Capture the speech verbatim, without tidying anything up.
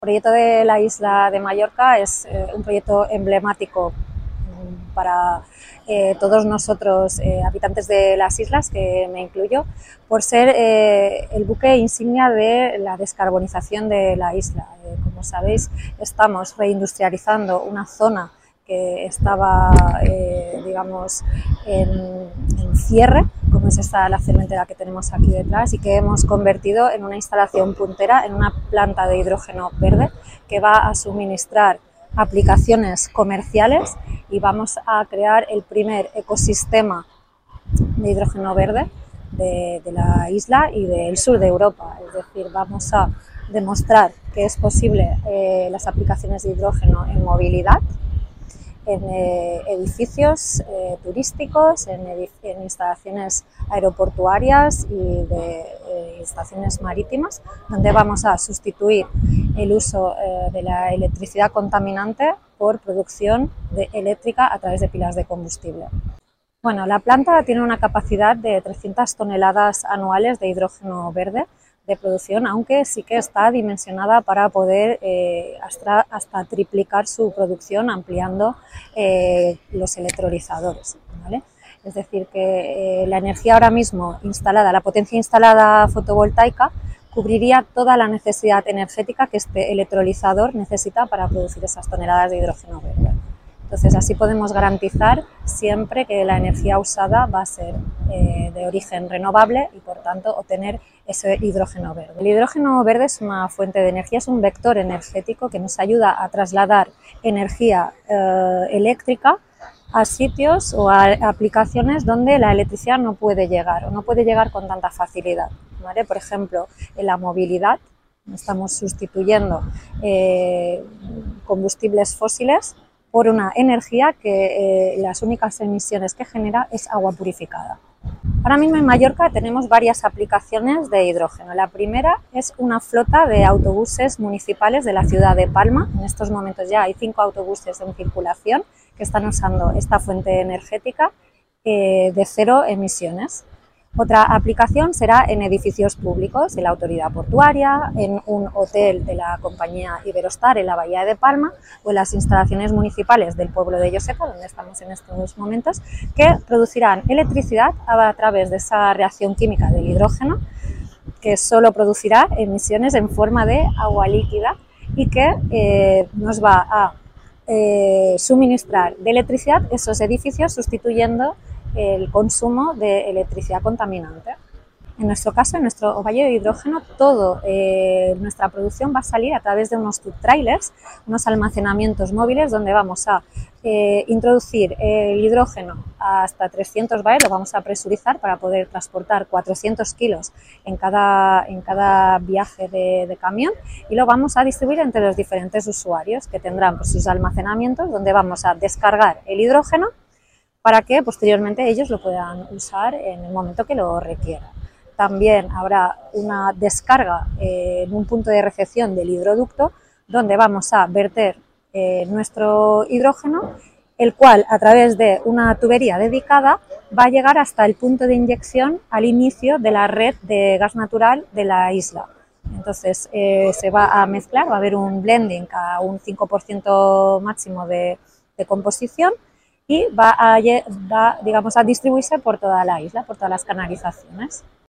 El proyecto de la isla de Mallorca es eh, un proyecto emblemático para eh, todos nosotros, eh, habitantes de las islas, que me incluyo, por ser eh, el buque insignia de la descarbonización de la isla. Eh, como sabéis, estamos reindustrializando una zona que estaba, eh, digamos, en, en cierre, como es esta la cementera que tenemos aquí detrás, y que hemos convertido en una instalación puntera, en una planta de hidrógeno verde que va a suministrar aplicaciones comerciales, y vamos a crear el primer ecosistema de hidrógeno verde de, de la isla y del sur de Europa. Es decir, vamos a demostrar que es posible eh, las aplicaciones de hidrógeno en movilidad, en eh, edificios eh, turísticos, en, en instalaciones aeroportuarias y de eh, instalaciones marítimas, donde vamos a sustituir el uso eh, de la electricidad contaminante por producción de eléctrica a través de pilas de combustible. Bueno, la planta tiene una capacidad de trescientas toneladas anuales de hidrógeno verde de producción, aunque sí que está dimensionada para poder eh, hasta, hasta triplicar su producción, ampliando eh, los electrolizadores, ¿vale? Es decir, que eh, la energía ahora mismo instalada, la potencia instalada fotovoltaica, cubriría toda la necesidad energética que este electrolizador necesita para producir esas toneladas de hidrógeno verde. Entonces, así podemos garantizar siempre que la energía usada va a ser eh, de origen renovable y, por tanto, obtener ese hidrógeno verde. El hidrógeno verde es una fuente de energía, es un vector energético que nos ayuda a trasladar energía eh, eléctrica a sitios o a aplicaciones donde la electricidad no puede llegar o no puede llegar con tanta facilidad, ¿vale? Por ejemplo, en la movilidad estamos sustituyendo eh, combustibles fósiles por una energía que eh, las únicas emisiones que genera es agua purificada. Ahora mismo en Mallorca tenemos varias aplicaciones de hidrógeno. La primera es una flota de autobuses municipales de la ciudad de Palma. En estos momentos ya hay cinco autobuses en circulación que están usando esta fuente energética eh, de cero emisiones. Otra aplicación será en edificios públicos, en la autoridad portuaria, en un hotel de la compañía Iberostar en la Bahía de Palma o en las instalaciones municipales del pueblo de Lloseta, donde estamos en estos momentos, que producirán electricidad a través de esa reacción química del hidrógeno, que solo producirá emisiones en forma de agua líquida y que eh, nos va a eh, suministrar de electricidad esos edificios, sustituyendo el consumo de electricidad contaminante. En nuestro caso, en nuestro valle de hidrógeno, toda eh, nuestra producción va a salir a través de unos tube trailers, unos almacenamientos móviles donde vamos a eh, introducir el hidrógeno hasta trescientos bares, lo vamos a presurizar para poder transportar cuatrocientos kilos en cada, en cada viaje de, de camión, y lo vamos a distribuir entre los diferentes usuarios que tendrán pues, sus almacenamientos, donde vamos a descargar el hidrógeno para que posteriormente ellos lo puedan usar en el momento que lo requieran. También habrá una descarga eh, en un punto de recepción del hidroducto, donde vamos a verter eh, nuestro hidrógeno, el cual a través de una tubería dedicada va a llegar hasta el punto de inyección al inicio de la red de gas natural de la isla. Entonces eh, se va a mezclar, va a haber un blending a un cinco por ciento máximo de, de composición, y va a, va, digamos, a distribuirse por toda la isla, por todas las canalizaciones.